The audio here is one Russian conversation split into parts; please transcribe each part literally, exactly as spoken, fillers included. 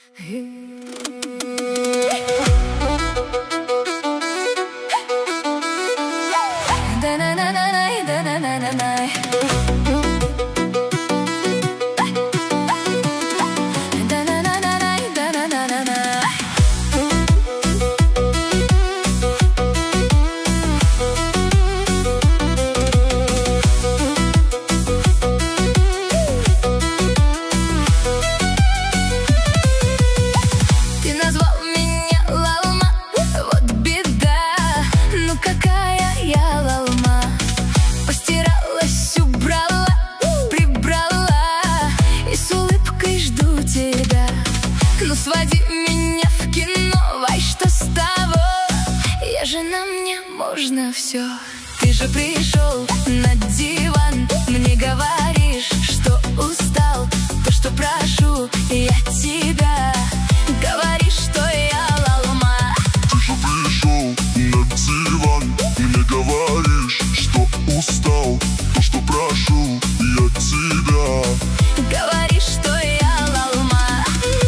Ну своди меня в кино, ай, что с того? Я же, на мне можно все. Ты же пришел на диван, мне говоришь, что устал. То, что прошу я тебя, говоришь, что я лалма. Ты же пришел на диван, мне говоришь, что устал. То, что прошу я тебя, говоришь, что я лалма.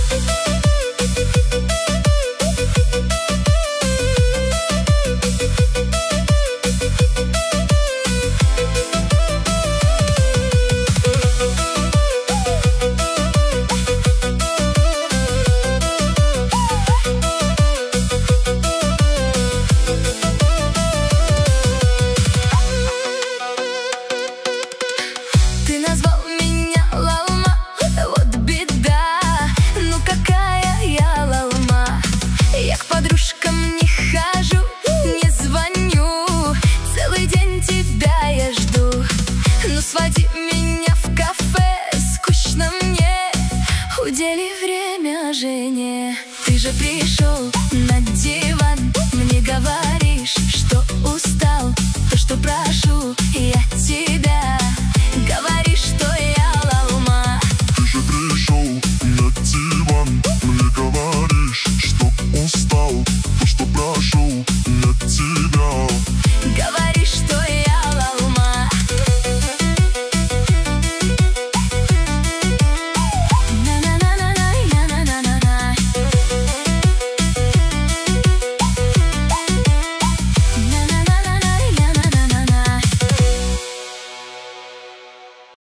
Ты назвал меня лалма, вот беда. Ну какая я лалма? Я к подружкам не хожу, не звоню. Целый день тебя я жду. Ну своди меня в кафе, скучно мне. Удели время жене. Ты же пришел на диван, мне говоришь, что устал. То, что прошу я тебя,